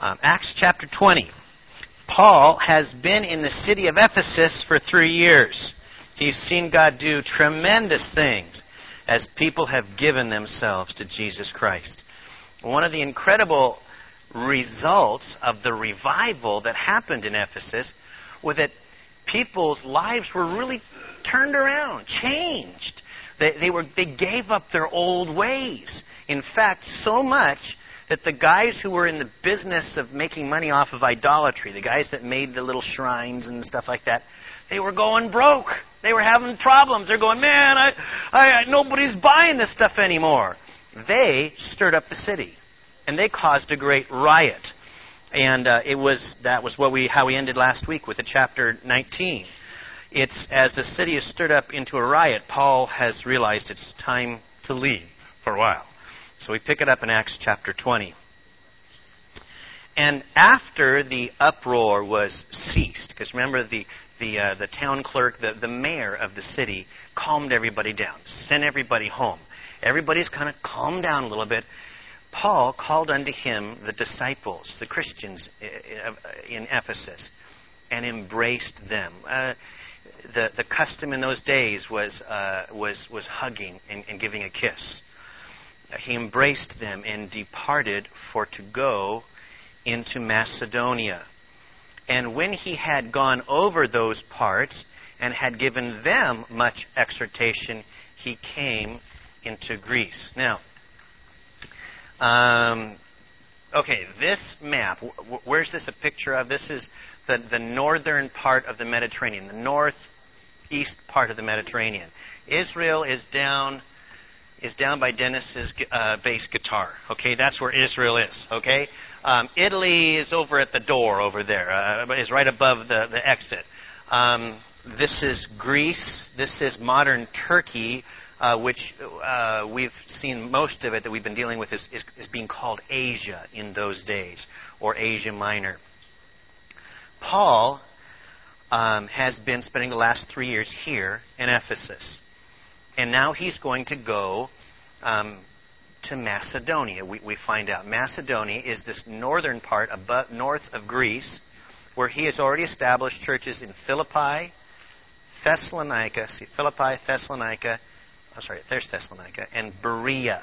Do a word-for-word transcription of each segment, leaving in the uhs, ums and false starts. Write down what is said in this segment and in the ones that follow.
Um, Acts chapter twenty. Paul has been in the city of Ephesus for three years. He's seen God do tremendous things as people have given themselves to Jesus Christ. One of the incredible results of the revival that happened in Ephesus was that people's lives were really turned around, changed. They, they were they gave up their old ways. In fact, so much that the guys who were in the business of making money off of idolatry, the guys that made the little shrines and stuff like that, they were going broke. They were having problems. They're going, man, I, I, nobody's buying this stuff anymore. They stirred up the city, and they caused a great riot. And uh, it was that was what we how we ended last week with the chapter nineteen. It's as the city is stirred up into a riot, Paul has realized it's time to leave for a while. So we pick it up in Acts chapter twenty. And after the uproar was ceased, because remember the the uh, the town clerk, the, the mayor of the city, calmed everybody down, sent everybody home. Everybody's kind of calmed down a little bit. Paul called unto him the disciples, the Christians in Ephesus, and embraced them. Uh, the the custom in those days was uh, was was hugging and, and giving a kiss. He embraced them and departed for to go into Macedonia. And when he had gone over those parts and had given them much exhortation, he came into Greece. Now, um, okay, this map, where's this a picture of? This is the, the northern part of the Mediterranean, the northeast part of the Mediterranean. Israel is down... is down by Dennis's uh, bass guitar. Okay, that's where Israel is. Okay, um, Italy is over at the door over there. Uh, is right above the the exit. Um, this is Greece. This is modern Turkey, uh, which uh, we've seen most of it that we've been dealing with is, is is being called Asia in those days, or Asia Minor. Paul um, has been spending the last three years here in Ephesus. And now he's going to go um, to Macedonia. We, we find out Macedonia is this northern part, above, north of Greece, where he has already established churches in Philippi, Thessalonica, see, Philippi, Thessalonica, I'm sorry, there's Thessalonica, and Berea.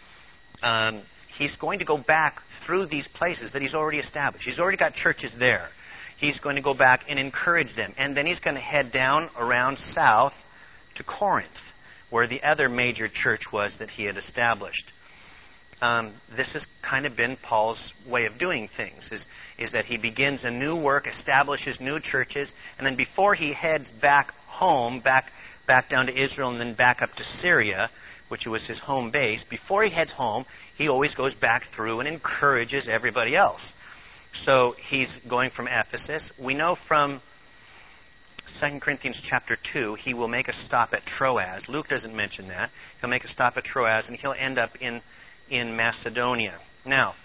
Um, he's going to go back through these places that he's already established. He's already got churches there. He's going to go back and encourage them. And then he's going to head down around south to Corinth, where the other major church was that he had established. Um, this has kind of been Paul's way of doing things, is, is that he begins a new work, establishes new churches, and then before he heads back home, back, back down to Israel and then back up to Syria, which was his home base, before he heads home, he always goes back through and encourages everybody else. So he's going from Ephesus. We know from Second Corinthians chapter two, he will make a stop at Troas. Luke doesn't mention that. He'll make a stop at Troas, and he'll end up in, in Macedonia. Now,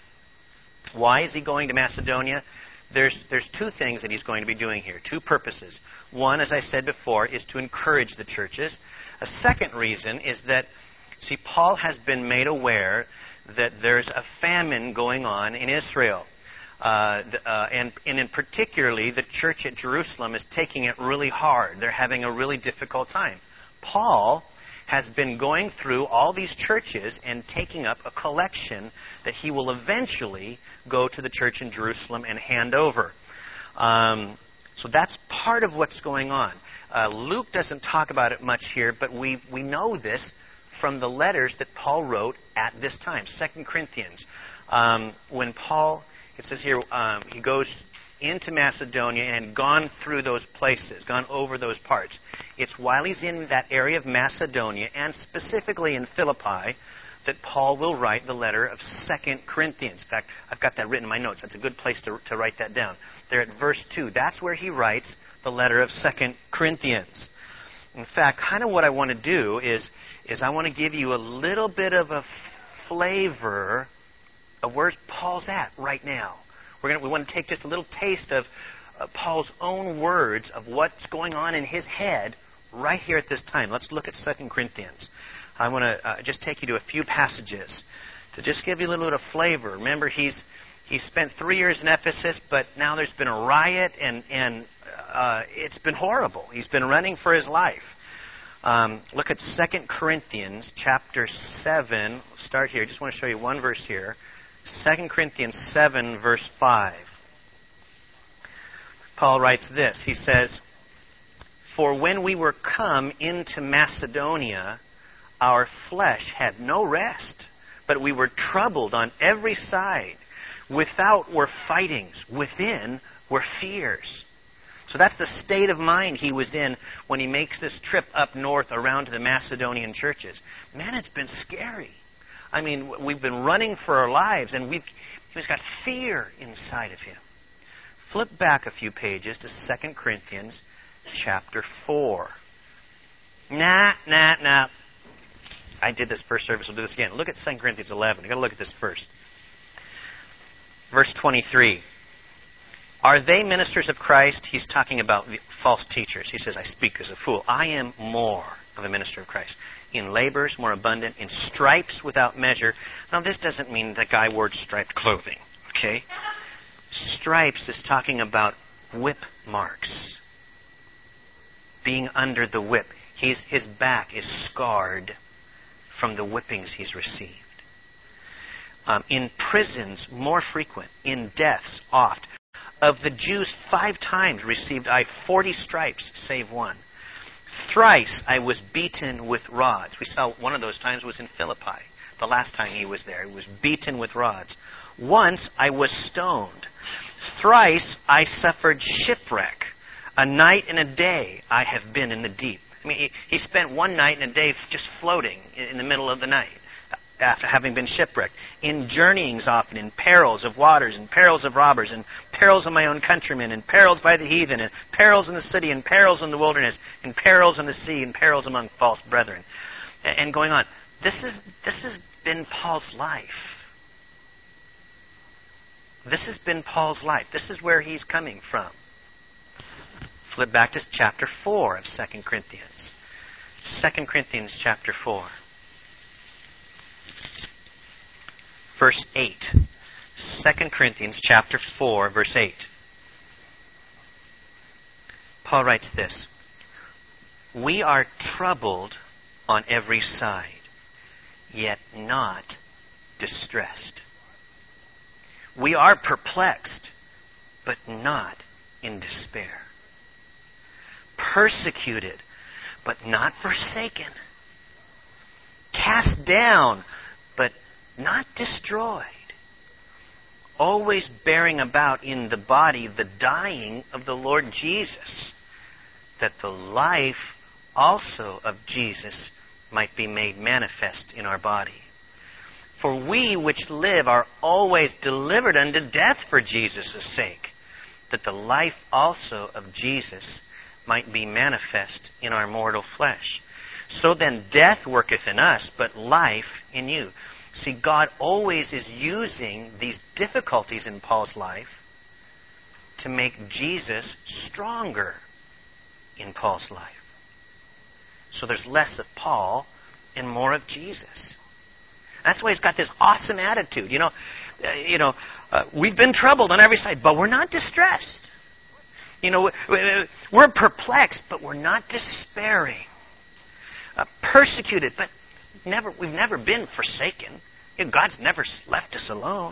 why is he going to Macedonia? There's, there's two things that he's going to be doing here, two purposes. One, as I said before, is to encourage the churches. A second reason is that, see, Paul has been made aware that there's a famine going on in Israel. Uh, uh, and, and in particularly, the church at Jerusalem is taking it really hard. They're having a really difficult time. Paul has been going through all these churches and taking up a collection that he will eventually go to the church in Jerusalem and hand over. Um, so that's part of what's going on. Uh, Luke doesn't talk about it much here, but we, we know this from the letters that Paul wrote at this time, Second Corinthians. Um, when Paul... It says here, um, he goes into Macedonia and had gone through those places, gone over those parts. It's while he's in that area of Macedonia, and specifically in Philippi, that Paul will write the letter of Second Corinthians. In fact, I've got that written in my notes. That's a good place to, to write that down. There at verse two, that's where he writes the letter of Second Corinthians. In fact, kind of what I want to do is, is I want to give you a little bit of a flavor of where Paul's at right now. We're gonna, we want to take just a little taste of uh, Paul's own words of what's going on in his head right here at this time. Let's look at Second Corinthians. I want to uh, just take you to a few passages to just give you a little bit of flavor. Remember, he's he spent three years in Ephesus, but now there's been a riot, and, and uh, it's been horrible. He's been running for his life. Um, look at Second Corinthians chapter seven. We'll start here. I just want to show you one verse here. Second Corinthians seven, verse five. Paul writes this. He says, "For when we were come into Macedonia, our flesh had no rest, but we were troubled on every side. Without were fightings, within were fears." So that's the state of mind he was in when he makes this trip up north around to the Macedonian churches. Man, it's been scary. I mean, we've been running for our lives, and we've he's got fear inside of him. Flip back a few pages to Second Corinthians chapter four. Nah, nah, nah. I did this first service. We'll do this again. Look at Second Corinthians eleven. You've got to look at this first. Verse twenty-three. Are they ministers of Christ? He's talking about false teachers. He says, I speak as a fool. I am more of a minister of Christ. In labors more abundant, in stripes without measure. Now, this doesn't mean the guy wore striped clothing, okay? Stripes is talking about whip marks. Being under the whip. He's, his back is scarred from the whippings he's received. Um, in prisons, more frequent. In deaths, oft. Of the Jews, five times received I forty stripes, save one. Thrice I was beaten with rods. We saw one of those times was in Philippi. The last time he was there, he was beaten with rods. Once I was stoned. Thrice I suffered shipwreck. A night and a day I have been in the deep. I mean, he, he spent one night and a day just floating in the middle of the night, after having been shipwrecked, in journeyings often, in perils of waters, and perils of robbers, and perils of my own countrymen, and perils by the heathen, and perils in the city, and perils in the wilderness, and perils in the sea, and perils among false brethren. And going on. This is this has been Paul's life. This has been Paul's life. This is where he's coming from. Flip back to chapter four of Second Corinthians. Second Corinthians chapter four. Verse eight. Second Corinthians chapter four, verse eight. Paul writes this. We are troubled on every side, yet not distressed. We are perplexed, but not in despair. Persecuted, but not forsaken. Cast down, but not destroyed. Always bearing about in the body the dying of the Lord Jesus, that the life also of Jesus might be made manifest in our body. For we which live are always delivered unto death for Jesus' sake, that the life also of Jesus might be manifest in our mortal flesh. So then death worketh in us, but life in you. See, God always is using these difficulties in Paul's life to make Jesus stronger in Paul's life. So there's less of Paul and more of Jesus. That's why he's got this awesome attitude. You know, uh, you know, uh, we've been troubled on every side, but we're not distressed. You know, we're perplexed, but we're not despairing. Uh, persecuted, but never we've never been forsaken. You know, God's never left us alone.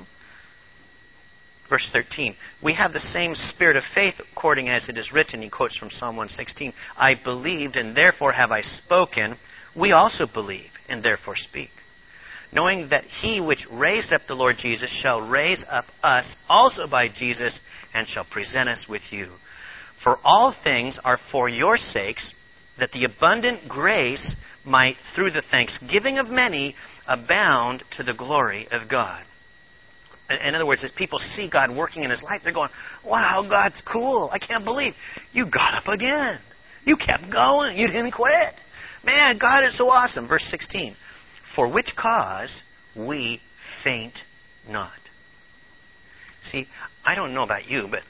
Verse thirteen, we have the same spirit of faith according as it is written. He quotes from Psalm one sixteen. I believed and therefore have I spoken. We also believe and therefore speak. Knowing that he which raised up the Lord Jesus shall raise up us also by Jesus and shall present us with you. For all things are for your sakes, that the abundant grace might, through the thanksgiving of many, abound to the glory of God. In other words, as people see God working in his life, they're going, wow, God's cool. I can't believe you got up again. You kept going. You didn't quit. Man, God is so awesome. Verse sixteen. For which cause we faint not. See, I don't know about you, but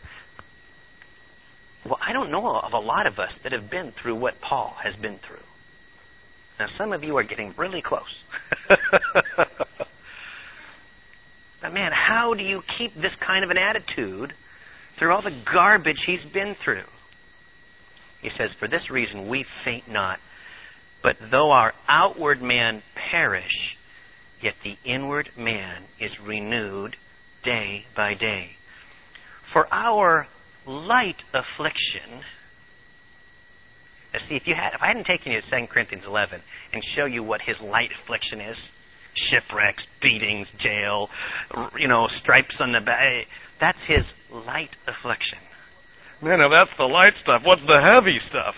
well, I don't know of a lot of us that have been through what Paul has been through. Now, some of you are getting really close. Man, how do you keep this kind of an attitude through all the garbage he's been through? He says, for this reason we faint not. But though our outward man perish, yet the inward man is renewed day by day. For our light affliction... Now see, if you had, if I hadn't taken you to Second Corinthians eleven and show you what his light affliction is, shipwrecks, beatings, jail, you know, stripes on the back, that's his light affliction. Man, if that's the light stuff, what's the heavy stuff?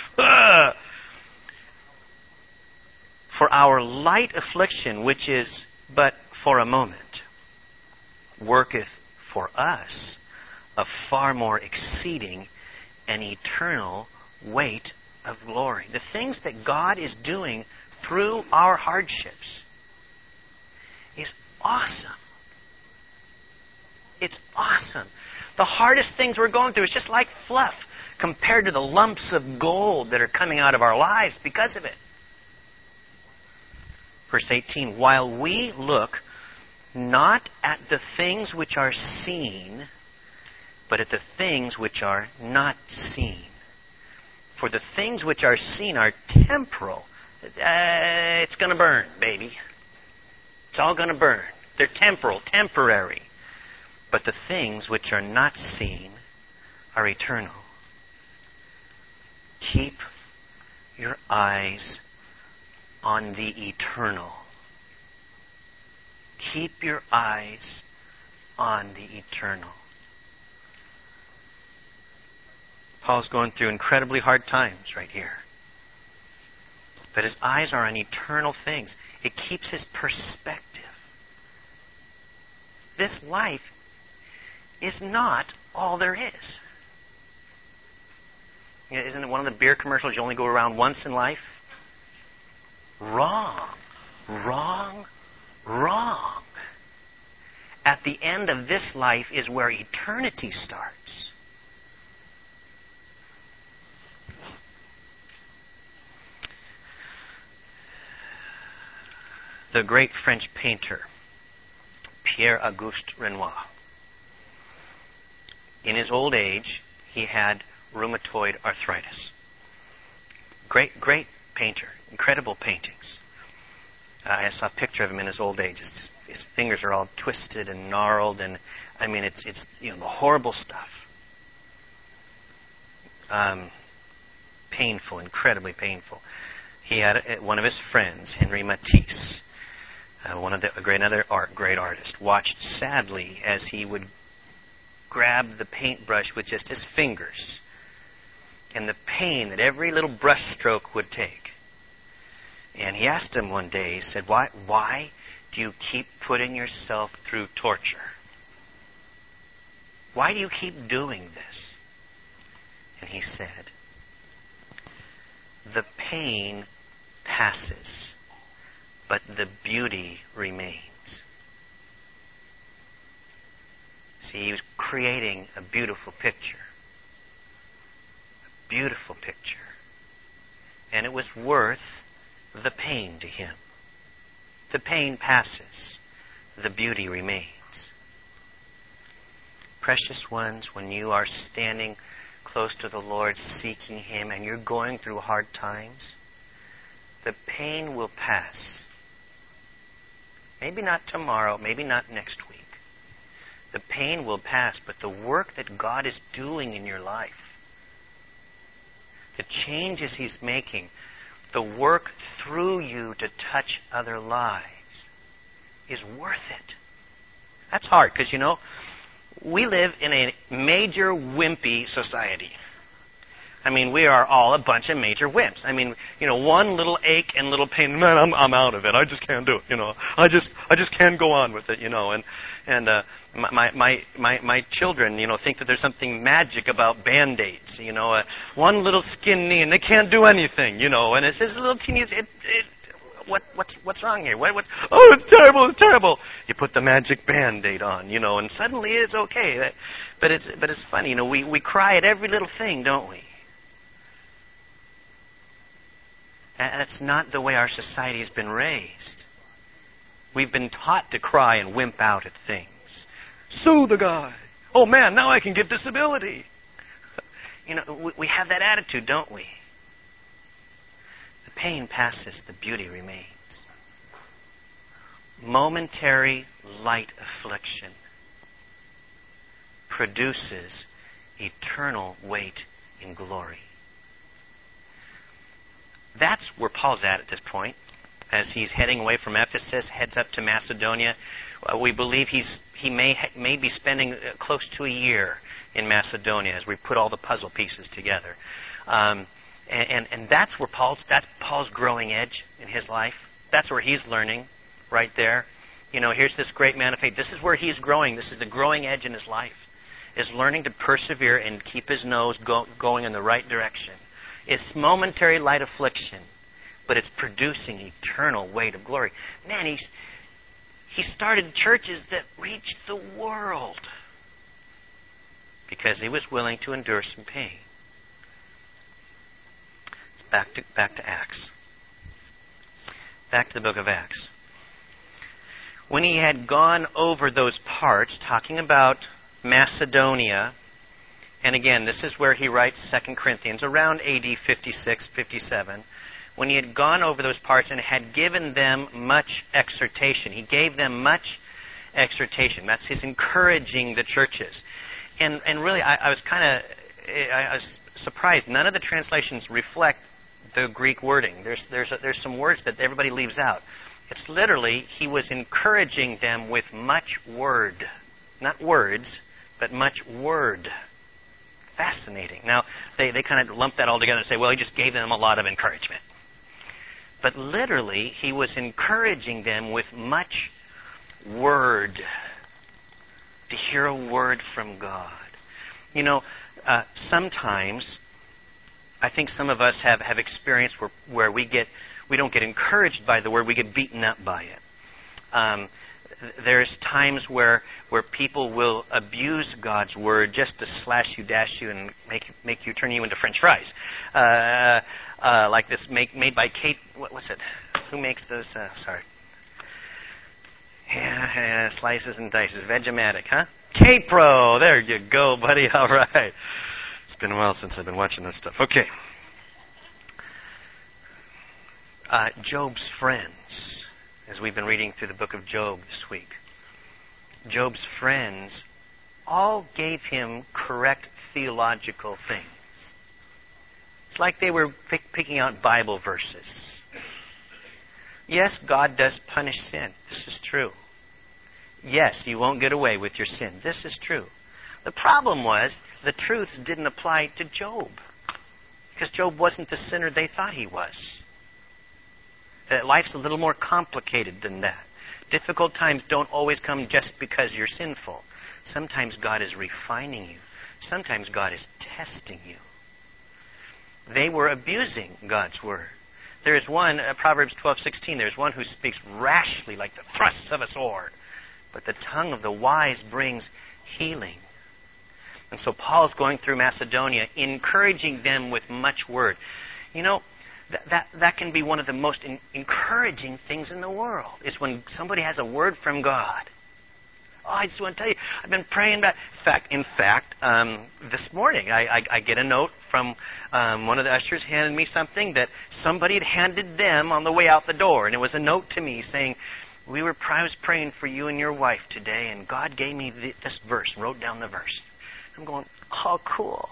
For our light affliction, which is but for a moment, worketh for us a far more exceeding and eternal weight of glory. The things that God is doing through our hardships is awesome. It's awesome. The hardest things we're going through is just like fluff compared to the lumps of gold that are coming out of our lives because of it. Verse eighteen, while we look not at the things which are seen, but at the things which are not seen. For the things which are seen are temporal. Uh, it's going to burn, baby. It's all going to burn. They're temporal, temporary. But the things which are not seen are eternal. Keep your eyes on the eternal. Keep your eyes on the eternal. Paul's going through incredibly hard times right here. But his eyes are on eternal things. It keeps his perspective. This life is not all there is. You know, isn't it one of the beer commercials, you only go around once in life? Wrong. Wrong. Wrong. At the end of this life is where eternity starts. The great French painter, Pierre-Auguste Renoir. In his old age, he had rheumatoid arthritis. Great, great painter. Incredible paintings. Uh, I saw a picture of him in his old age. His, his fingers are all twisted and gnarled, and I mean, it's it's you know the horrible stuff. Um, painful, incredibly painful. He had a, one of his friends, Henri Matisse, uh, one of the a great another art great artist, watched sadly as he would grab the paintbrush with just his fingers, and the pain that every little brush stroke would take. And he asked him one day, he said, why, why do you keep putting yourself through torture? Why do you keep doing this? And he said, the pain passes, but the beauty remains. See, he was creating a beautiful picture. A beautiful picture. And it was worth the pain to him. The pain passes. The beauty remains. Precious ones, when you are standing close to the Lord, seeking Him, and you're going through hard times, the pain will pass. Maybe not tomorrow, maybe not next week. The pain will pass, but the work that God is doing in your life, the changes He's making, the work through you to touch other lives is worth it. That's hard, because, you know, we live in a major wimpy society. I mean, we are all a bunch of major wimps. I mean, you know, one little ache and little pain, man, I'm I'm out of it. I just can't do it. You know, I just I just can't go on with it. You know, and and uh, my my my my children, you know, think that there's something magic about Band-Aids. You know, uh, one little skin knee and they can't do anything. You know, and it's this little teeny. It, it, what what's what's wrong here? What what's oh, it's terrible, it's terrible. You put the magic Band-Aid on, you know, and suddenly it's okay. But it's but it's funny, you know, we we cry at every little thing, don't we? That's not the way our society has been raised. We've been taught to cry and wimp out at things. Sue the guy. Oh man, now I can get disability. You know, we, we have that attitude, don't we? The pain passes, the beauty remains. Momentary light affliction produces eternal weight in glory. That's where Paul's at at this point. As he's heading away from Ephesus, heads up to Macedonia. Uh, we believe he's he may ha- may be spending uh, close to a year in Macedonia as we put all the puzzle pieces together. Um, and, and and that's where Paul's that's Paul's growing edge in his life. That's where he's learning, right there. You know, here's this great man of faith. This is where he's growing. This is the growing edge in his life. Is learning to persevere and keep his nose go- going in the right direction. It's momentary light affliction, but it's producing eternal weight of glory. Man, he's, he started churches that reached the world because he was willing to endure some pain. It's back to, back to Acts. Back to the book of Acts. When he had gone over those parts, talking about Macedonia, and again, this is where he writes Second Corinthians, around A D fifty-six, fifty-seven. When he had gone over those parts and had given them much exhortation. He gave them much exhortation. That's his encouraging the churches. And and really, I, I was kind of I was surprised. None of the translations reflect the Greek wording. There's there's a, there's some words that everybody leaves out. It's literally, he was encouraging them with much word. Not words, but much word. Fascinating. Now, they, they kind of lump that all together and say, well, he just gave them a lot of encouragement. But literally, he was encouraging them with much word. To hear a word from God. You know, uh, sometimes, I think some of us have, have experienced where, where we get, we don't get encouraged by the word, we get beaten up by it. Um, there's times where where people will abuse God's word just to slash you, dash you, and make make you turn you into French fries. Uh, uh, like this make, made by Kate. What, what's it? Who makes those? Uh, sorry. Yeah, yeah, slices and dices. Vegematic, huh? Kate Pro. There you go, buddy. All right. It's been a while since I've been watching this stuff. Okay. Uh, Job's friends, as we've been reading through the book of Job this week. Job's friends all gave him correct theological things. It's like they were pick, picking out Bible verses. Yes, God does punish sin. This is true. Yes, you won't get away with your sin. This is true. The problem was the truth didn't apply to Job. Because Job wasn't the sinner they thought he was. That life's a little more complicated than that. Difficult times don't always come just because you're sinful. Sometimes God is refining you. Sometimes God is testing you. They were abusing God's word. There is one, uh, Proverbs twelve sixteen, there's one who speaks rashly like the thrusts of a sword. But the tongue of the wise brings healing. And so Paul's going through Macedonia, encouraging them with much word. You know, That, that that can be one of the most in, encouraging things in the world, is when somebody has a word from God. Oh, I just want to tell you, I've been praying about... In fact, in fact um, this morning, I, I, I get a note from um, one of the ushers handed me something that somebody had handed them on the way out the door. And it was a note to me saying, we were I was praying for you and your wife today, and God gave me the, this verse, wrote down the verse. I'm going, oh, cool.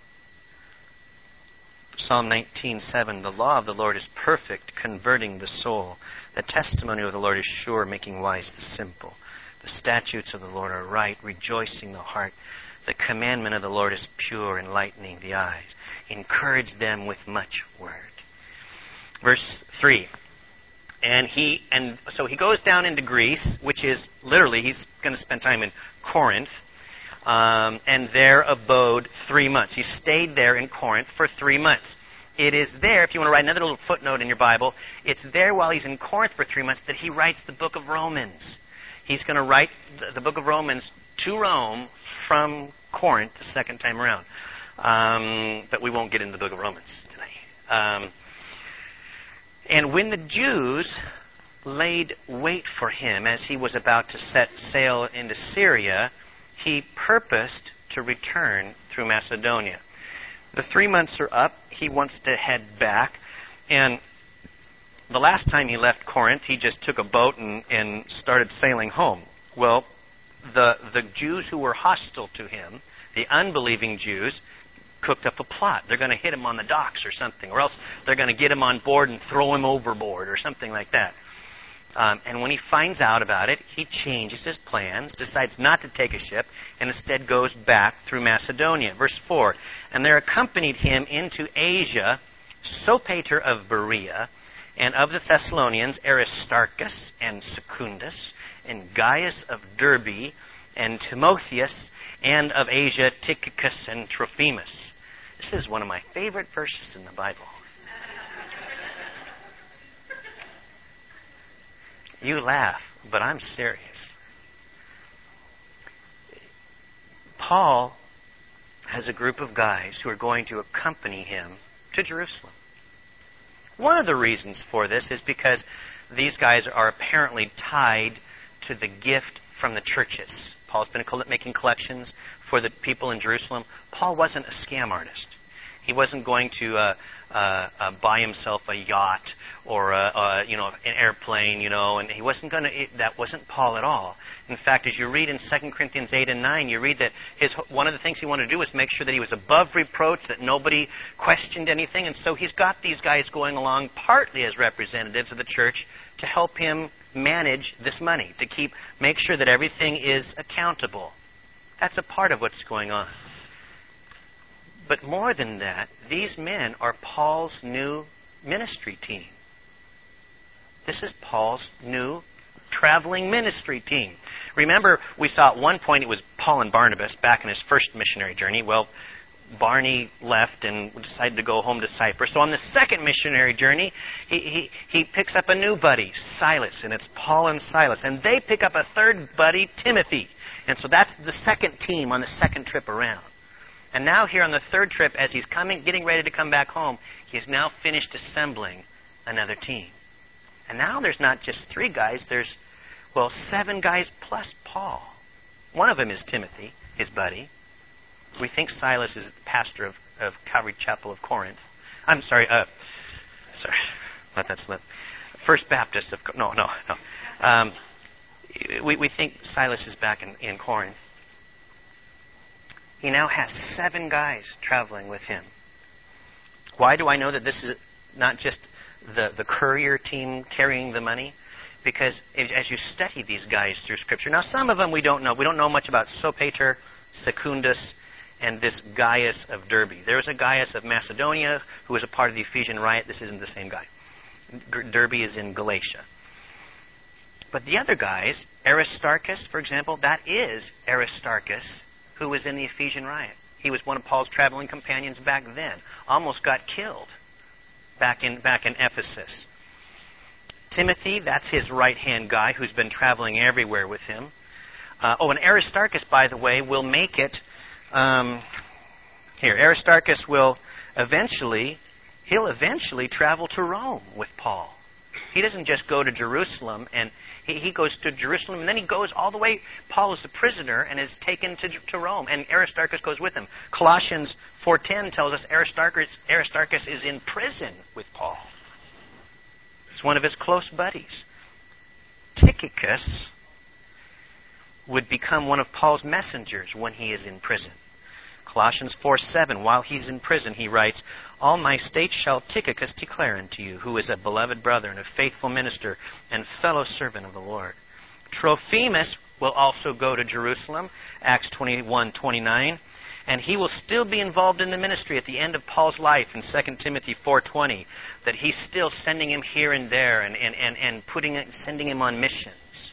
Psalm nineteen seven, the law of the Lord is perfect, converting the soul. The testimony of the Lord is sure, making wise the simple. The statutes of the Lord are right, rejoicing the heart. The commandment of the Lord is pure, enlightening the eyes. Encourage them with much word. Verse three. And he and so he goes down into Greece, which is literally, he's going to spend time in Corinth. Um, and there abode three months. He stayed there in Corinth for three months. It is there, if you want to write another little footnote in your Bible, it's there while he's in Corinth for three months that he writes the book of Romans. He's going to write the, the book of Romans to Rome from Corinth the second time around. Um, but we won't get into the book of Romans tonight. Um, and when the Jews laid wait for him as he was about to set sail into Syria, he purposed to return through Macedonia. The three months are up. He wants to head back. And the last time he left Corinth, he just took a boat and, and started sailing home. Well, the, the Jews who were hostile to him, the unbelieving Jews, cooked up a plot. They're going to hit him on the docks or something, or else they're going to get him on board and throw him overboard or something like that. Um, and when he finds out about it, he changes his plans, decides not to take a ship, and instead goes back through Macedonia. Verse four, and there accompanied him into Asia Sopater of Berea, and of the Thessalonians Aristarchus and Secundus, and Gaius of Derbe, and Timotheus, and of Asia Tychicus and Trophimus. This is one of my favorite verses in the Bible. You laugh, but I'm serious. Paul has a group of guys who are going to accompany him to Jerusalem. One of the reasons for this is because these guys are apparently tied to the gift from the churches. Paul's been making collections for the people in Jerusalem. Paul wasn't a scam artist. He wasn't going to uh, uh, uh, buy himself a yacht or uh, uh, you know an airplane, you know, and he wasn't going to. That wasn't Paul at all. In fact, as you read in Second Corinthians eight and nine, you read that his one of the things he wanted to do was make sure that he was above reproach, that nobody questioned anything, and so he's got these guys going along partly as representatives of the church to help him manage this money, to keep make sure that everything is accountable. That's a part of what's going on. But more than that, these men are Paul's new ministry team. This is Paul's new traveling ministry team. Remember, we saw at one point it was Paul and Barnabas back in his first missionary journey. Well, Barney left and decided to go home to Cyprus. So on the second missionary journey, he, he, he picks up a new buddy, Silas, and it's Paul and Silas. And they pick up a third buddy, Timothy. And so that's the second team on the second trip around. And now here on the third trip, as he's coming, getting ready to come back home, he has now finished assembling another team. And now there's not just three guys, there's, well, seven guys plus Paul. One of them is Timothy, his buddy. We think Silas is the pastor of, of Calvary Chapel of Corinth. I'm sorry, uh, sorry, let that slip. First Baptist of, no, no, no. Um, we, we think Silas is back in, in Corinth. He now has seven guys traveling with him. Why do I know that this is not just the, the courier team carrying the money? Because as you study these guys through Scripture, now some of them we don't know. We don't know much about Sopater, Secundus, and this Gaius of Derbe. There was a Gaius of Macedonia who was a part of the Ephesian riot. This isn't the same guy. Derbe is in Galatia. But the other guys, Aristarchus, for example, that is Aristarchus, who was in the Ephesian riot. He was one of Paul's traveling companions back then. Almost got killed back in back in Ephesus. Timothy, that's his right-hand guy who's been traveling everywhere with him. Uh, oh, and Aristarchus, by the way, will make it... Um, here, Aristarchus will eventually... He'll eventually travel to Rome with Paul. He doesn't just go to Jerusalem, and he, he goes to Jerusalem, and then he goes all the way. Paul is a prisoner and is taken to, to Rome, and Aristarchus goes with him. Colossians four ten tells us Aristarchus, Aristarchus is in prison with Paul. He's one of his close buddies. Tychicus would become one of Paul's messengers when he is in prison. Colossians four seven, while he's in prison, he writes, "All my state shall Tychicus declare unto you, who is a beloved brother and a faithful minister and fellow servant of the Lord." Trophimus will also go to Jerusalem, Acts twenty-one twenty-nine, and he will still be involved in the ministry at the end of Paul's life in Second Timothy four twenty, that he's still sending him here and there and, and, and, and putting sending him on missions.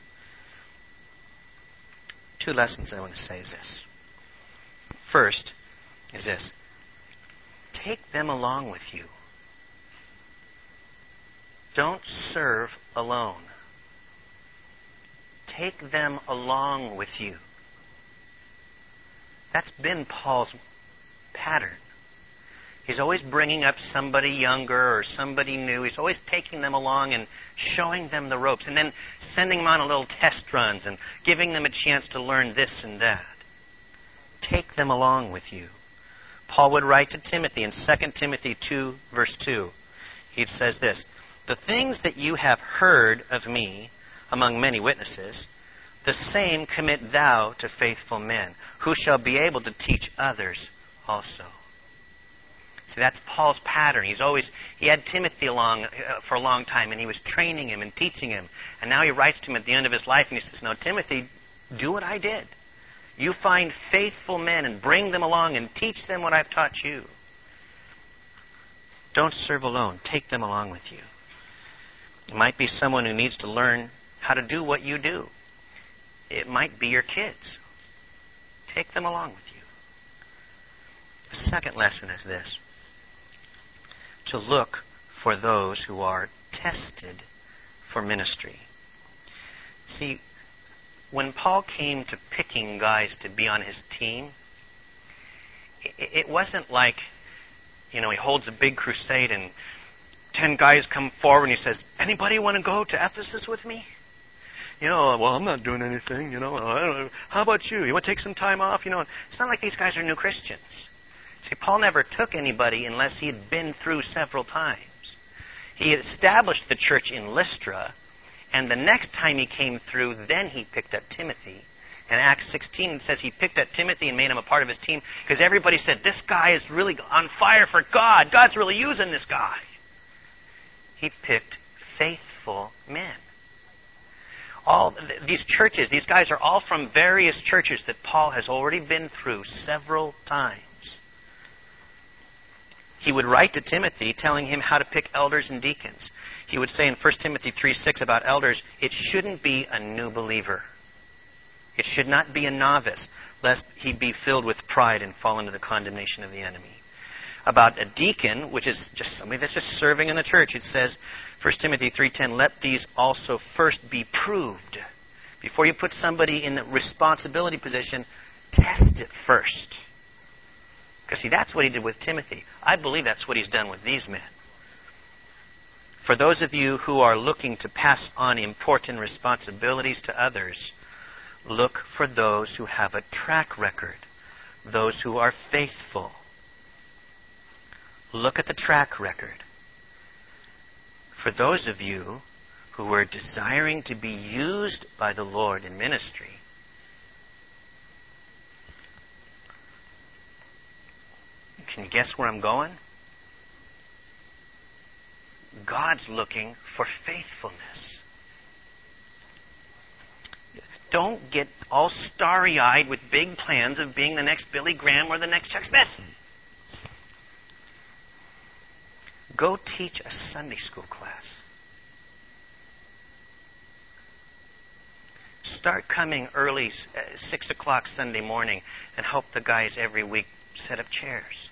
Two lessons I want to say is this. First is this. Take them along with you. Don't serve alone. Take them along with you. That's been Paul's pattern. He's always bringing up somebody younger or somebody new. He's always taking them along and showing them the ropes and then sending them on a little test runs and giving them a chance to learn this and that. take them along with you. Paul would write to Timothy in Second Timothy two, verse two. He says this, "The things that you have heard of me among many witnesses, the same commit thou to faithful men, who shall be able to teach others also." See, that's Paul's pattern. He's always, he had Timothy along uh, for a long time, and he was training him and teaching him. And now he writes to him at the end of his life, and he says, "No, Timothy, do what I did. You find faithful men and bring them along and teach them what I've taught you. Don't serve alone. Take them along with you." It might be someone who needs to learn how to do what you do. It might be your kids. Take them along with you. The second lesson is this: to look for those who are tested for ministry. See, when Paul came to picking guys to be on his team, it wasn't like, you know, he holds a big crusade and ten guys come forward and he says, "Anybody want to go to Ephesus with me?" You know, "Well, I'm not doing anything, you know. I don't know. How about you? You want to take some time off?" You know, it's not like these guys are new Christians. See, Paul never took anybody unless he had been through several times. He had established the church in Lystra, and the next time he came through, then he picked up Timothy. And Acts sixteen, it says he picked up Timothy and made him a part of his team because everybody said, "This guy is really on fire for God. God's really using this guy." He picked faithful men. All th- these churches, these guys are all from various churches that Paul has already been through several times. He would write to Timothy telling him how to pick elders and deacons. He would say in First Timothy three six about elders, it shouldn't be a new believer. It should not be a novice, lest he be filled with pride and fall into the condemnation of the enemy. About a deacon, which is just somebody that's just serving in the church, it says, First Timothy three ten, "Let these also first be proved." Before you put somebody in the responsibility position, test it first. Because, see, that's what he did with Timothy. I believe that's what he's done with these men. For those of you who are looking to pass on important responsibilities to others, look for those who have a track record, those who are faithful. Look at the track record. For those of you who are desiring to be used by the Lord in ministry, can you guess where I'm going? God's looking for faithfulness. Don't get all starry-eyed with big plans of being the next Billy Graham or the next Chuck Smith. Go teach a Sunday school class. Start coming early, uh, six o'clock Sunday morning, and help the guys every week set up chairs.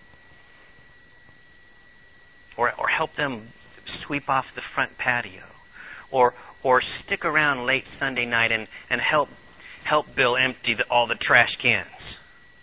Or, or help them sweep off the front patio. Or or stick around late Sunday night and, and help help Bill empty the, all the trash cans.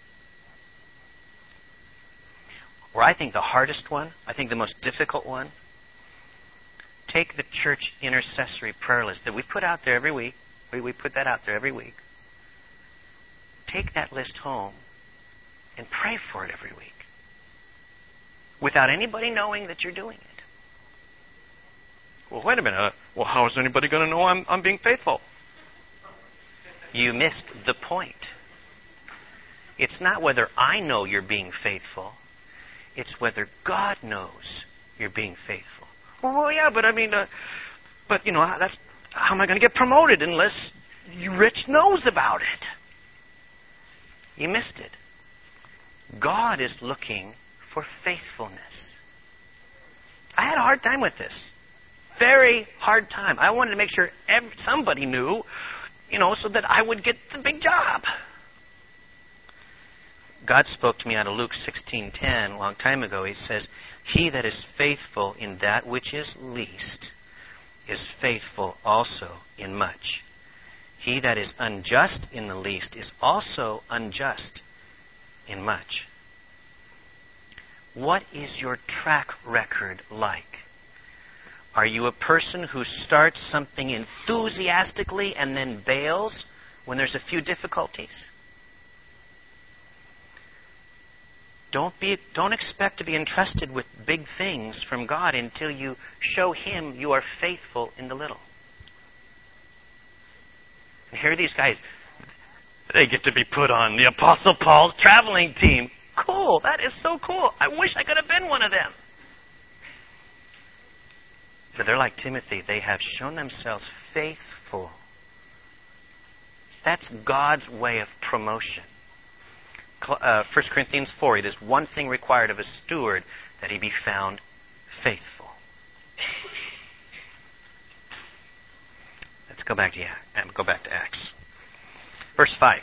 Or I think the hardest one, I think the most difficult one, take the church intercessory prayer list that we put out there every week. We, we put that out there every week. Take that list home and pray for it every week without anybody knowing that you're doing it. Well, wait a minute. Uh, well, how is anybody going to know I'm, I'm being faithful? You missed the point. It's not whether I know you're being faithful. It's whether God knows you're being faithful. Well, well yeah, but I mean, uh, but, you know, that's how am I going to get promoted unless Rich knows about it? You missed it. God is looking for faithfulness. I had a hard time with this. Very hard time. I wanted to make sure every, somebody knew, you know, so that I would get the big job. God spoke to me out of Luke sixteen ten a long time ago. He says, "He that is faithful in that which is least is faithful also in much. He that is unjust in the least is also unjust in much." What is your track record like? Are you a person who starts something enthusiastically and then bails when there's a few difficulties? Don't be, don't expect to be entrusted with big things from God until you show Him you are faithful in the little. And here are these guys. They get to be put on the Apostle Paul's traveling team. Cool. That is so cool. I wish I could have been one of them. But they're like Timothy. They have shown themselves faithful. That's God's way of promotion. Uh, First Corinthians four, it is one thing required of a steward, that he be found faithful. Let's go back to yeah, go back to Acts. Verse five.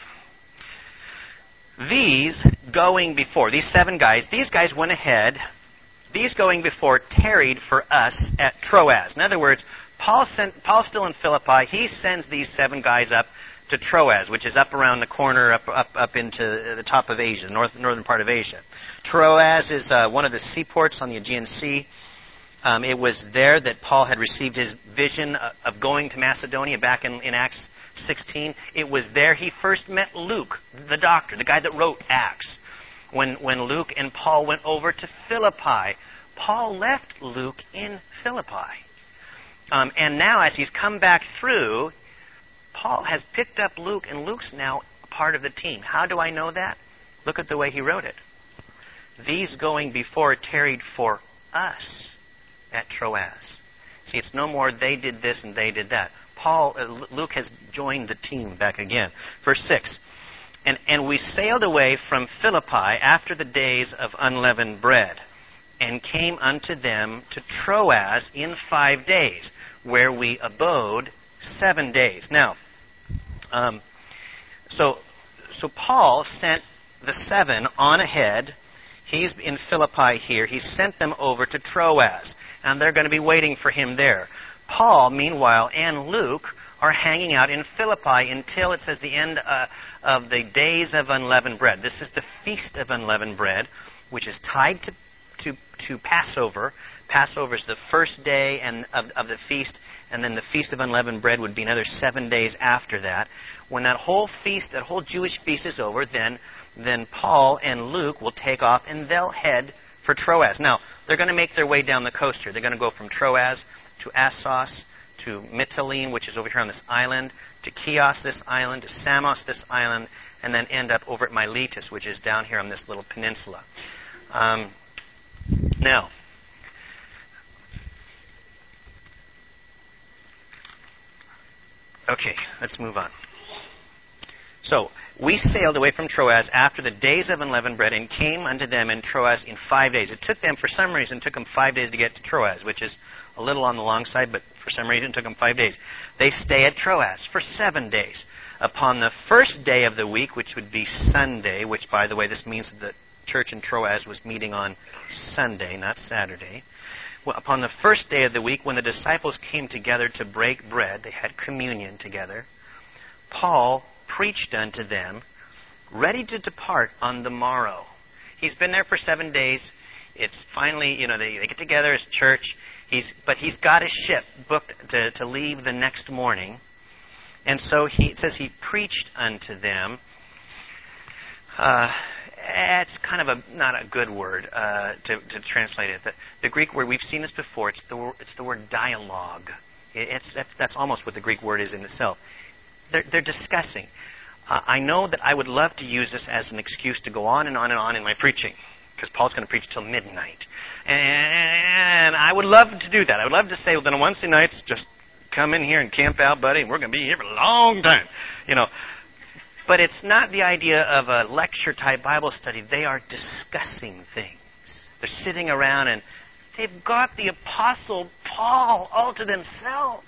These going before, these seven guys, these guys went ahead, these going before tarried for us at Troas. In other words, Paul sent, Paul's still in Philippi. He sends these seven guys up to Troas, which is up around the corner, up up, up into the top of Asia, north northern part of Asia. Troas is uh, one of the seaports on the Aegean Sea. Um, it was there that Paul had received his vision of going to Macedonia back in, in Acts sixteen. It was there he first met Luke, the doctor, the guy that wrote Acts. When, when Luke and Paul went over to Philippi, Paul left Luke in Philippi. Um, and now as he's come back through, Paul has picked up Luke, and Luke's now a part of the team. How do I know that? Look at the way he wrote it. These going before tarried for us at Troas. See, it's no more they did this and they did that. Paul, uh, Luke has joined the team back again. Verse six. And, and we sailed away from Philippi after the days of unleavened bread, and came unto them to Troas in five days, where we abode seven days. Now, um, so so Paul sent the seven on ahead. He's in Philippi here. He sent them over to Troas, and they're going to be waiting for him there. Paul, meanwhile, and Luke are hanging out in Philippi until it says the end uh, of the days of unleavened bread. This is the Feast of Unleavened Bread, which is tied to to, to Passover. Passover is the first day and of, of the feast, and then the Feast of Unleavened Bread would be another seven days after that. When that whole feast, that whole Jewish feast is over, then then Paul and Luke will take off, and they'll head for Troas. Now, they're going to make their way down the coast here. They're going to go from Troas to Assos, to Mytilene, which is over here on this island, to Chios, this island, to Samos, this island, and then end up over at Miletus, which is down here on this little peninsula. Um, now, okay, let's move on. So, we sailed away from Troas after the days of unleavened bread, and came unto them in Troas in five days. It took them, for some reason, it took them five days to get to Troas, which is a little on the long side, but for some reason it took them five days. They stay at Troas for seven days. Upon the first day of the week, which would be Sunday, which, by the way, this means that the church in Troas was meeting on Sunday, not Saturday. Well, upon the first day of the week, when the disciples came together to break bread, they had communion together, Paul preached unto them, ready to depart on the morrow. He's been there for seven days. It's finally, you know, they, they get together as church. He's, but he's got his ship booked to, to leave the next morning. And so he, it says he preached unto them. Uh, it's kind of a not a good word uh, to, to translate it. The, the Greek word, we've seen this before. It's the it's the word dialogue. It's that's that's almost what the Greek word is in itself. They're, they're discussing. Uh, I know that I would love to use this as an excuse to go on and on and on in my preaching, because Paul's going to preach till midnight. And I would love to do that. I would love to say, well, then on Wednesday nights, just come in here and camp out, buddy, and we're going to be here for a long time. You know. But it's not the idea of a lecture-type Bible study. They are discussing things. They're sitting around, and they've got the Apostle Paul all to themselves.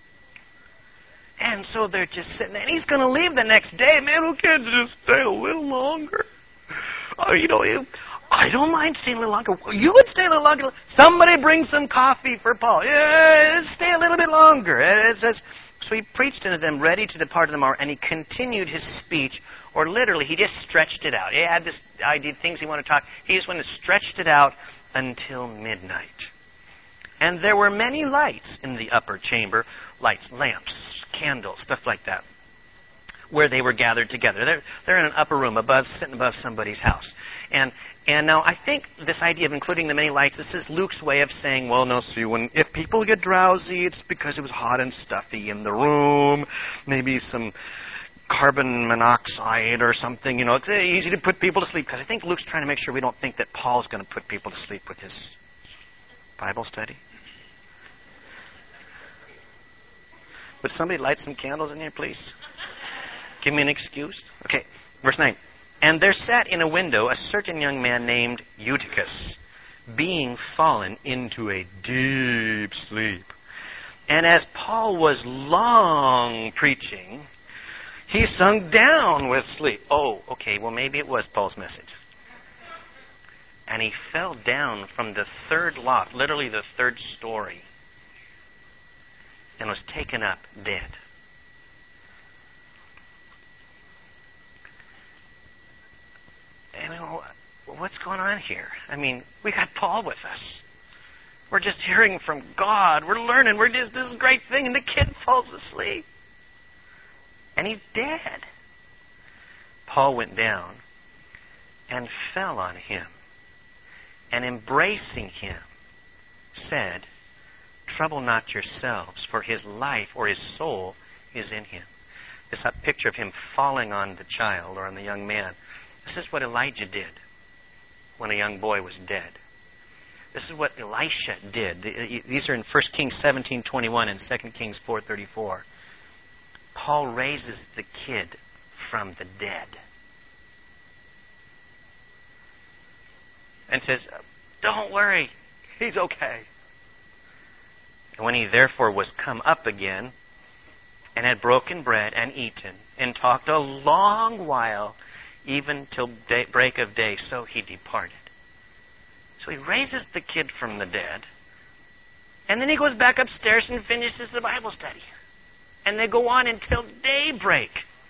And so they're just sitting there. And he's going to leave the next day. Man, we can't just stay a little longer. Oh, you know, I don't mind staying a little longer. You would stay a little longer. Somebody bring some coffee for Paul. Yeah, stay a little bit longer. It says, so he preached unto them, ready to depart on the morrow, and he continued his speech, or literally, he just stretched it out. He had this idea, things he wanted to talk. He just went and stretched it out until midnight. And there were many lights in the upper chamber, lights, lamps, candles, stuff like that. where they were gathered together. They're, they're in an upper room above, sitting above somebody's house. And and now I think this idea of including the many lights, this is Luke's way of saying, well, no, see, when if people get drowsy, it's because it was hot and stuffy in the room. Maybe some carbon monoxide or something. You know, it's easy to put people to sleep. Because I think Luke's trying to make sure we don't think that Paul's going to put people to sleep with his Bible study. Would somebody light some candles in here, please? Give me an excuse. Okay, verse nine. And there sat in a window a certain young man named Eutychus, being fallen into a deep sleep. And as Paul was long preaching, he sunk down with sleep. Oh, okay, well maybe it was Paul's message. And he fell down from the third loft, literally the third story, and was taken up dead. And you know, what's going on here? I mean, we got Paul with us. We're just hearing from God. We're learning. We're just, this is a great thing. And the kid falls asleep. And he's dead. Paul went down and fell on him. And embracing him, said, trouble not yourselves, for his life or his soul is in him. This is a picture of him falling on the child or on the young man. This is what Elijah did when a young boy was dead. This is what Elisha did. These are in First Kings seventeen twenty-one and Second Kings four thirty-four. Paul raises the kid from the dead and says, don't worry, he's okay. And when he therefore was come up again and had broken bread and eaten and talked a long while, even till day, break of day, so he departed. So he raises the kid from the dead, and then he goes back upstairs and finishes the Bible study. And they go on until daybreak.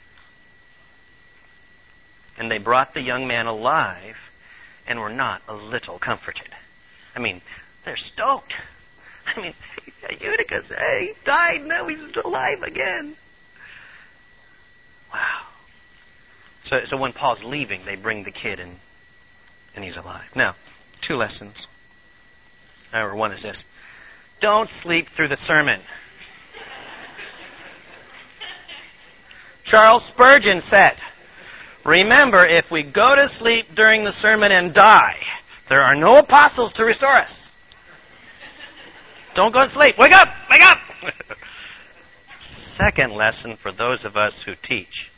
And they brought the young man alive and were not a little comforted. I mean, they're stoked. I mean, Eutychus, hey, he died, now he's alive again. Wow. So, so when Paul's leaving, they bring the kid and and he's alive. Now, two lessons. Number one is this. Don't sleep through the sermon. Charles Spurgeon said, remember, if we go to sleep during the sermon and die, there are no apostles to restore us. Don't go to sleep. Wake up! Wake up! Second lesson for those of us who teach.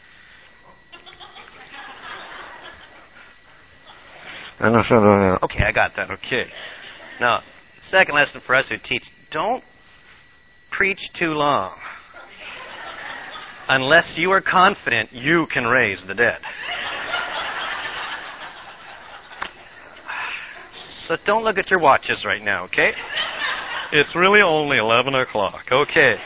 Okay, I got that. Okay. Now, second lesson for us who teach. Don't preach too long unless you are confident you can raise the dead. So don't look at your watches right now, okay? It's really only eleven o'clock. Okay.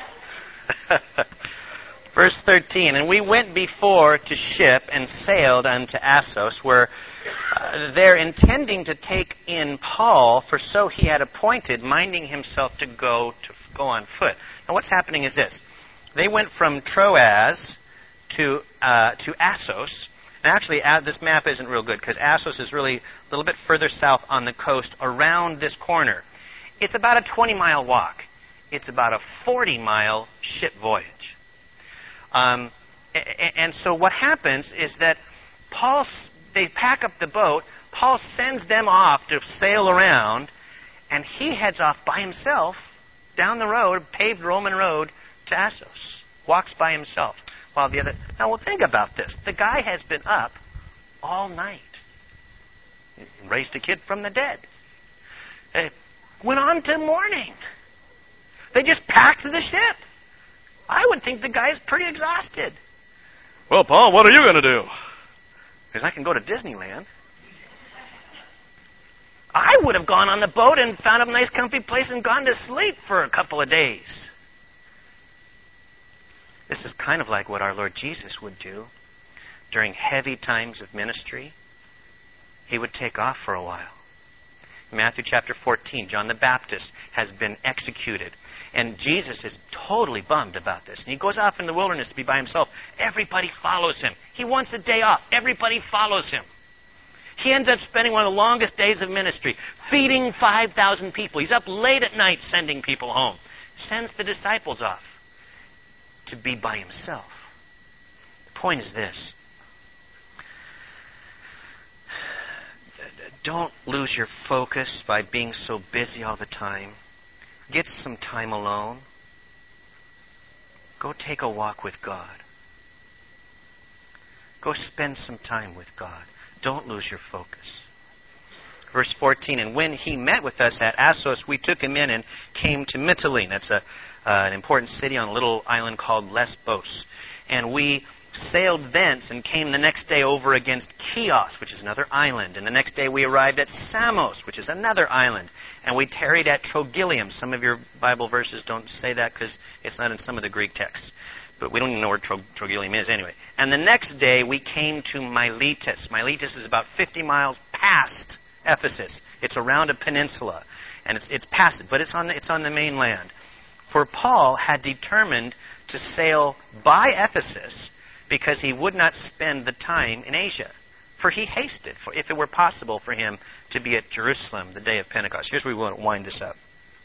Verse thirteen, and we went before to ship and sailed unto Assos, where uh, they're intending to take in Paul, for so he had appointed, minding himself to go to go on foot. Now what's happening is this. They went from Troas to uh, to Assos. And actually, uh, this map isn't real good, because Assos is really a little bit further south on the coast around this corner. It's about a twenty-mile walk. It's about a forty-mile ship voyage. Um, and so what happens is that Paul, they pack up the boat, Paul sends them off to sail around, and he heads off by himself down the road, paved Roman road, to Assos. Walks by himself. While the other... Now, well, think about this. The guy has been up all night. He raised a kid from the dead. It went on till morning. They just packed the ship. I would think the guy's pretty exhausted. Well, Paul, what are you going to do? Because I can go to Disneyland. I would have gone on the boat and found a nice comfy place and gone to sleep for a couple of days. This is kind of like what our Lord Jesus would do during heavy times of ministry. He would take off for a while. Matthew chapter fourteen, John the Baptist has been executed. And Jesus is totally bummed about this. And he goes off in the wilderness to be by himself. Everybody follows him. He wants a day off. Everybody follows him. He ends up spending one of the longest days of ministry feeding five thousand people. He's up late at night sending people home. Sends the disciples off to be by himself. The point is this. Don't lose your focus by being so busy all the time. Get some time alone. Go take a walk with God. Go spend some time with God. Don't lose your focus. Verse fourteen, and when he met with us at Assos, we took him in and came to Mytilene. That's a, uh, an important city on a little island called Lesbos. And we sailed thence and came the next day over against Chios, which is another island. And the next day we arrived at Samos, which is another island. And we tarried at Trogyllium. Some of your Bible verses don't say that because it's not in some of the Greek texts. But we don't even know where Tro- Trogyllium is anyway. And the next day we came to Miletus. Miletus is about fifty miles past Ephesus. It's around a peninsula. And it's, it's past it, but it's on, the, it's on the mainland. For Paul had determined to sail by Ephesus because he would not spend the time in Asia. For he hasted, for if it were possible for him to be at Jerusalem the day of Pentecost. Here's where we want to wind this up.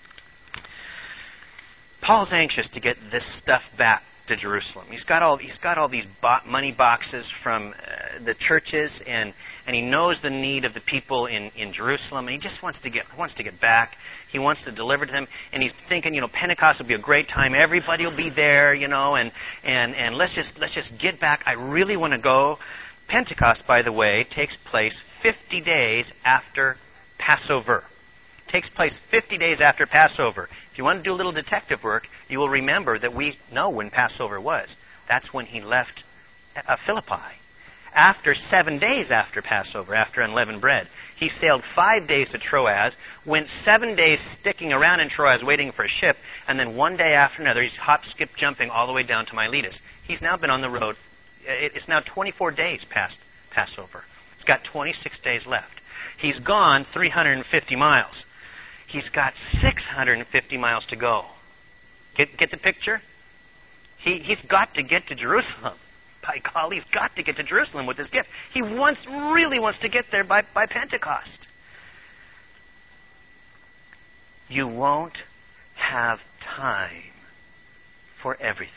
Paul's anxious to get this stuff back to Jerusalem. He's got all he's got all these bo- money boxes from uh, the churches, and, and he knows the need of the people in, in Jerusalem, and he just wants to get wants to get back. He wants to deliver to them, and he's thinking, you know, Pentecost will be a great time. Everybody will be there, you know, and and and let's just let's just get back. I really want to go. Pentecost, by the way, takes place fifty days after Passover. Takes place fifty days after Passover. If you want to do a little detective work, you will remember that we know when Passover was. That's when he left uh, Philippi. After seven days after Passover, after unleavened bread, he sailed five days to Troas, went seven days sticking around in Troas waiting for a ship, and then one day after another, he's hop, skip, jumping all the way down to Miletus. He's now been on the road. It's now twenty-four days past Passover. He's got twenty-six days left. He's gone three hundred fifty miles. He's got six hundred fifty miles to go. Get, get the picture? He, he's got to get to Jerusalem. By golly, he's got to get to Jerusalem with his gift. He wants, really wants to get there by, by Pentecost. You won't have time for everything.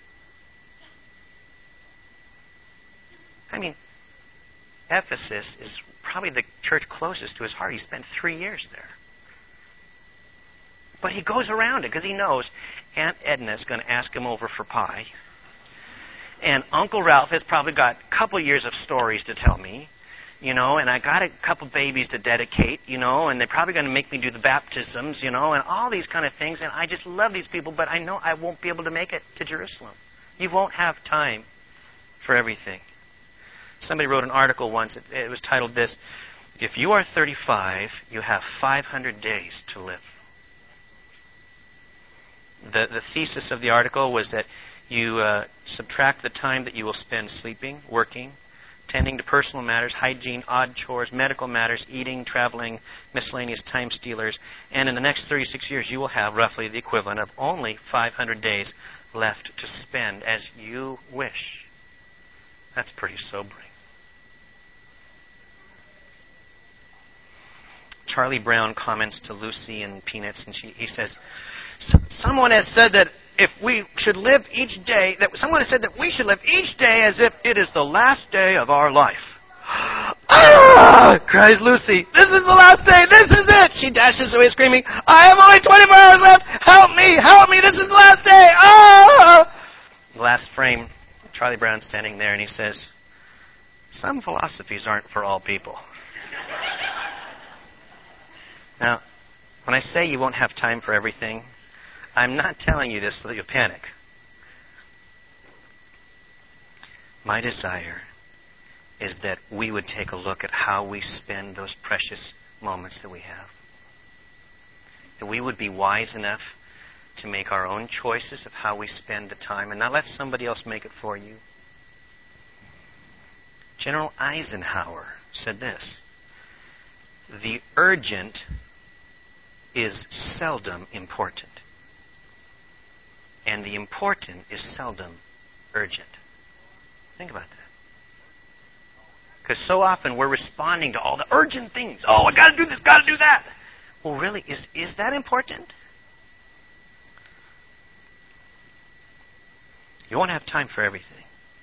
I mean, Ephesus is probably the church closest to his heart. He spent three years there. But he goes around it because he knows Aunt Edna is going to ask him over for pie. And Uncle Ralph has probably got a couple years of stories to tell me, you know, and I got a couple babies to dedicate, you know, and they're probably going to make me do the baptisms, you know, and all these kind of things. And I just love these people, but I know I won't be able to make it to Jerusalem. You won't have time for everything. Somebody wrote an article once. It, it was titled this, "If you are thirty-five, you have five hundred days to live." The, the thesis of the article was that you uh, subtract the time that you will spend sleeping, working, tending to personal matters, hygiene, odd chores, medical matters, eating, traveling, miscellaneous time stealers, and in the next thirty-six years you will have roughly the equivalent of only five hundred days left to spend as you wish. That's pretty sobering. Charlie Brown comments to Lucy and Peanuts, and she, he says, "Someone has said that if we should live each day, that someone has said that we should live each day as if it is the last day of our life." "Ah!" cries Lucy. "This is the last day. This is it!" She dashes away screaming, "I have only twenty-four hours left. Help me! Help me! This is the last day! Ah!" The last frame, Charlie Brown standing there, and he says, "Some philosophies aren't for all people." Now, when I say you won't have time for everything, I'm not telling you this so that you'll panic. My desire is that we would take a look at how we spend those precious moments that we have. That we would be wise enough to make our own choices of how we spend the time and not let somebody else make it for you. General Eisenhower said this, the urgent is seldom important. And the important is seldom urgent. Think about that. Because so often we're responding to all the urgent things. Oh, I got to do this, got to do that. Well, really, is, is that important? You won't have time for everything.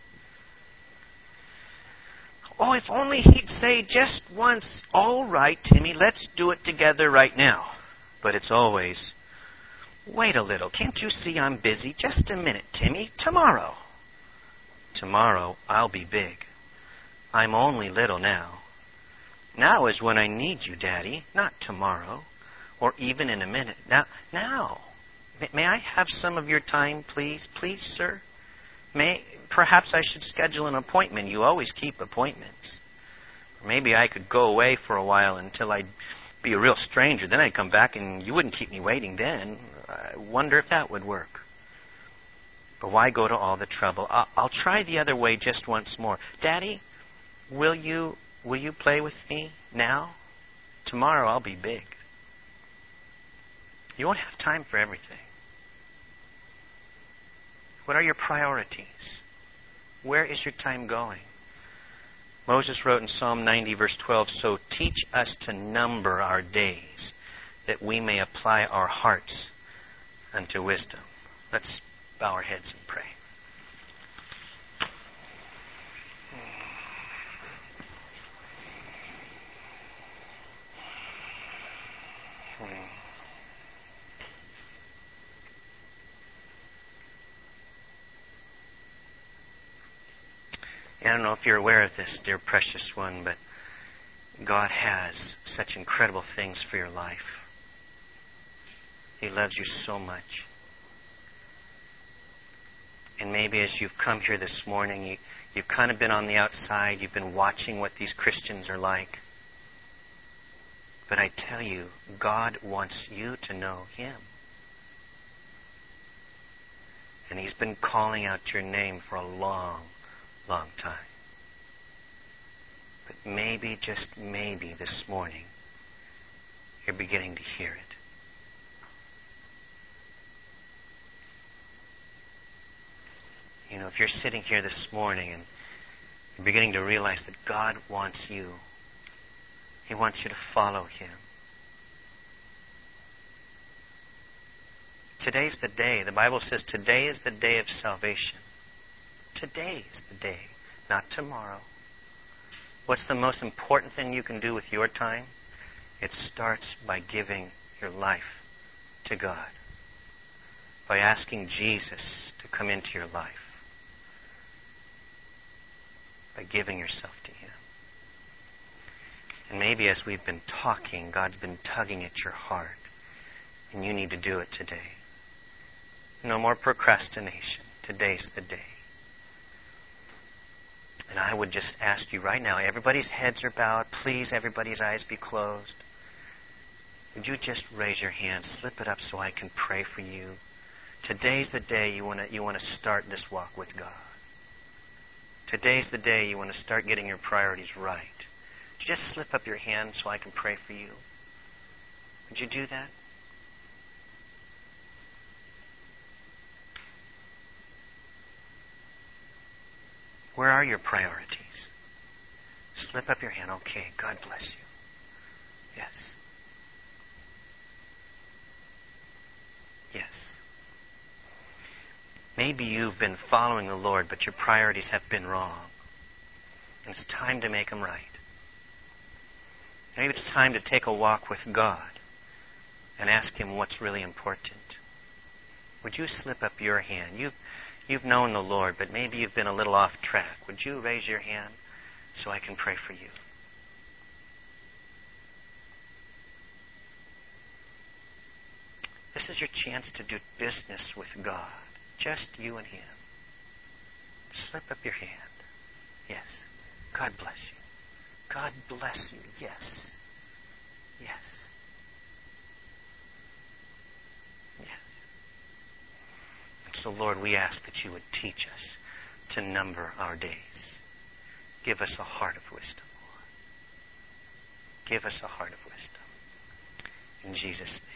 Oh, if only he'd say just once, all right, Timmy, let's do it together right now. But it's always, wait a little, can't you see I'm busy? Just a minute, Timmy, tomorrow. Tomorrow, I'll be big. I'm only little now. Now is when I need you, Daddy, not tomorrow, or even in a minute. Now, now. May, may I have some of your time, please? Please, sir? May, perhaps I should schedule an appointment. You always keep appointments. Or maybe I could go away for a while until I'd be a real stranger. Then I'd come back and you wouldn't keep me waiting then. I wonder if that would work. But why go to all the trouble? I'll, I'll try the other way just once more. Daddy, will you will you play with me now? Tomorrow I'll be big. You won't have time for everything. What are your priorities? Where is your time going? Moses wrote in Psalm ninety, verse twelve, so teach us to number our days, that we may apply our hearts unto wisdom. Let's bow our heads and pray. I don't know if you're aware of this, dear precious one, but God has such incredible things for your life. He loves you so much. And maybe as you've come here this morning, you, you've kind of been on the outside, you've been watching what these Christians are like. But I tell you, God wants you to know Him. And He's been calling out your name for a long, long time. But maybe, just maybe this morning, you're beginning to hear it. You know, if you're sitting here this morning and you're beginning to realize that God wants you, He wants you to follow Him. Today's the day. The Bible says today is the day of salvation. Today is the day, not tomorrow. What's the most important thing you can do with your time? It starts by giving your life to God. By asking Jesus to come into your life. By giving yourself to Him. And maybe as we've been talking, God's been tugging at your heart. And you need to do it today. No more procrastination. Today's the day. And I would just ask you right now, everybody's heads are bowed. Please, everybody's eyes be closed. Would you just raise your hand, slip it up so I can pray for you? Today's the day you want to you want to start this walk with God. Today's the day you want to start getting your priorities right. Would you just slip up your hand so I can pray for you? Would you do that? Where are your priorities? Slip up your hand. Okay, God bless you. Yes. Yes. Maybe you've been following the Lord, but your priorities have been wrong. And it's time to make them right. Maybe it's time to take a walk with God and ask Him what's really important. Would you slip up your hand? You've, you've known the Lord, but maybe you've been a little off track. Would you raise your hand so I can pray for you? This is your chance to do business with God. Just you and Him. Slip up your hand. Yes. God bless you. God bless you. Yes. Yes. Yes. So, Lord, we ask that you would teach us to number our days. Give us a heart of wisdom, Give us a heart of wisdom. In Jesus' name.